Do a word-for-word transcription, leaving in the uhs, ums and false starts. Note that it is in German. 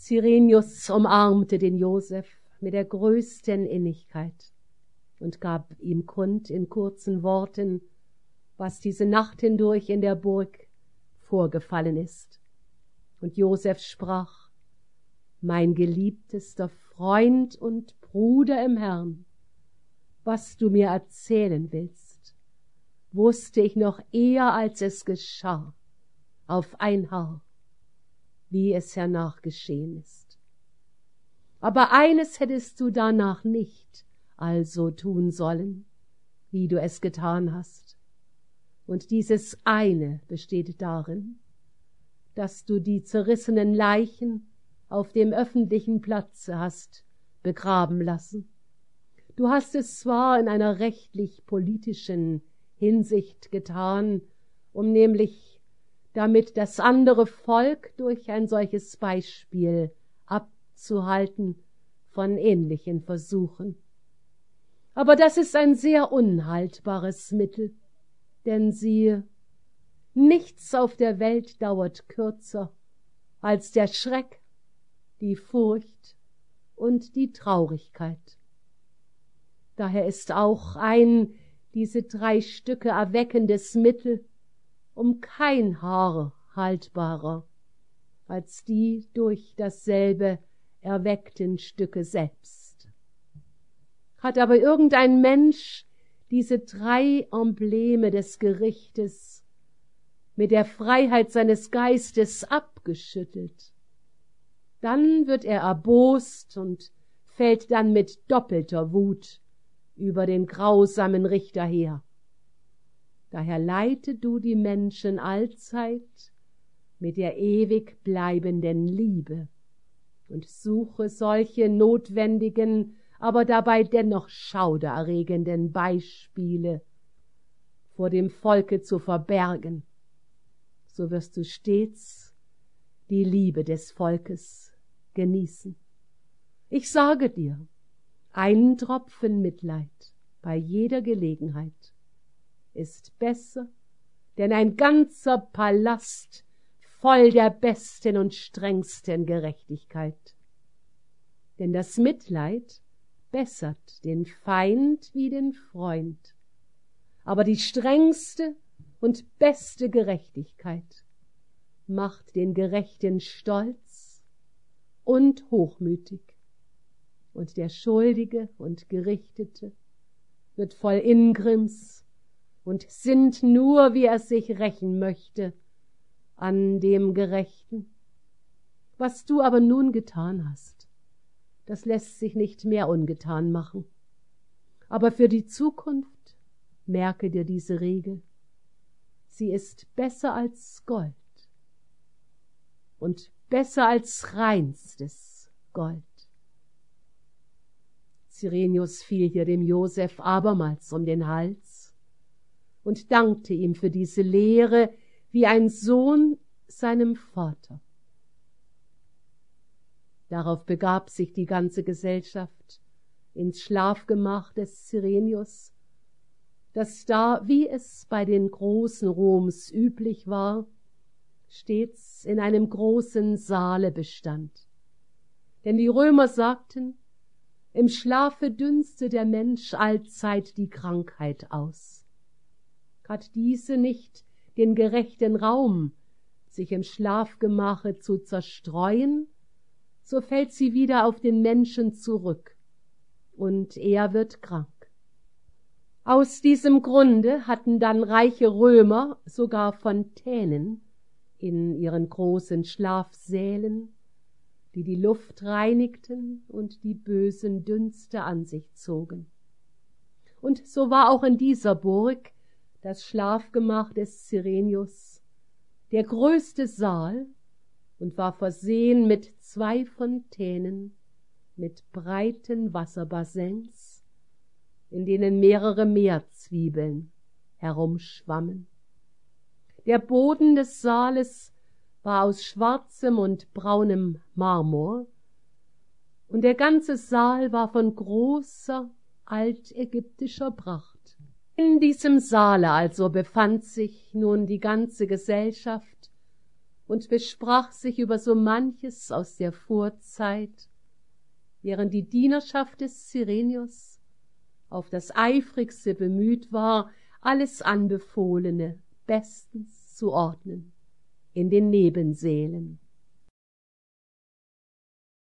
Cyrenius umarmte den Joseph mit der größten Innigkeit und gab ihm kund in kurzen Worten, was diese Nacht hindurch in der Burg vorgefallen ist. Und Joseph sprach: Mein geliebtester Freund und Bruder im Herrn, was du mir erzählen willst, wusste ich noch eher, als es geschah, auf ein Haar, wie es hernach geschehen ist. Aber eines hättest du danach nicht also tun sollen, wie du es getan hast. Und dieses eine besteht darin, dass du die zerrissenen Leichen auf dem öffentlichen Platze hast begraben lassen. Du hast es zwar in einer rechtlich-politischen Hinsicht getan, um nämlich damit das andere Volk durch ein solches Beispiel abzuhalten von ähnlichen Versuchen. Aber das ist ein sehr unhaltbares Mittel, denn siehe, nichts auf der Welt dauert kürzer als der Schreck, die Furcht und die Traurigkeit. Daher ist auch ein diese drei Stücke erweckendes Mittel um kein Haar haltbarer als die durch dasselbe erweckten Stücke selbst. Hat aber irgendein Mensch diese drei Embleme des Gerichtes mit der Freiheit seines Geistes abgeschüttelt, dann wird er erbost und fällt dann mit doppelter Wut über den grausamen Richter her. Daher leite du die Menschen allzeit mit der ewig bleibenden Liebe und suche solche notwendigen, aber dabei dennoch schaudererregenden Beispiele vor dem Volke zu verbergen. So wirst du stets die Liebe des Volkes genießen. Ich sage dir, einen Tropfen Mitleid bei jeder Gelegenheit ist besser, denn ein ganzer Palast voll der besten und strengsten Gerechtigkeit. Denn das Mitleid bessert den Feind wie den Freund, aber die strengste und beste Gerechtigkeit macht den Gerechten stolz und hochmütig, und der Schuldige und Gerichtete wird voll Ingrimms und sinnt nur, wie er sich rächen möchte an dem Gerechten. Was du aber nun getan hast, das lässt sich nicht mehr ungetan machen. Aber für die Zukunft merke dir diese Regel. Sie ist besser als Gold und besser als reinstes Gold. Cyrenius fiel hier dem Joseph abermals um den Hals und dankte ihm für diese Lehre wie ein Sohn seinem Vater. Darauf begab sich die ganze Gesellschaft ins Schlafgemach des Cyrenius, das da, wie es bei den Großen Roms üblich war, stets in einem großen Saale bestand. Denn die Römer sagten, im Schlafe dünste der Mensch allzeit die Krankheit aus. Hat diese nicht den gerechten Raum, sich im Schlafgemache zu zerstreuen, so fällt sie wieder auf den Menschen zurück, und er wird krank. Aus diesem Grunde hatten dann reiche Römer sogar Fontänen in ihren großen Schlafsälen, die die Luft reinigten und die bösen Dünste an sich zogen. Und so war auch in dieser Burg das Schlafgemach des Cyrenius der größte Saal und war versehen mit zwei Fontänen, mit breiten Wasserbassins, in denen mehrere Meerzwiebeln herumschwammen. Der Boden des Saales war aus schwarzem und braunem Marmor, und der ganze Saal war von großer altägyptischer Pracht. In diesem Saale also befand sich nun die ganze Gesellschaft und besprach sich über so manches aus der Vorzeit, während die Dienerschaft des Cyrenius auf das eifrigste bemüht war, alles Anbefohlene bestens zu ordnen in den Nebensälen.